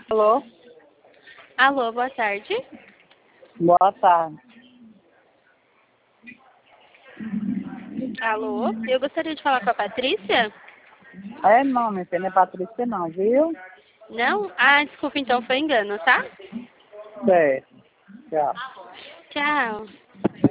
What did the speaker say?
Alô? Alô, boa tarde. Boa tarde. Alô, eu gostaria de falar com a Patrícia? Não, minha filha, não é Patrícia não, viu? Não? Ah, desculpa, então foi engano, tá? Certo. Tchau. Tchau.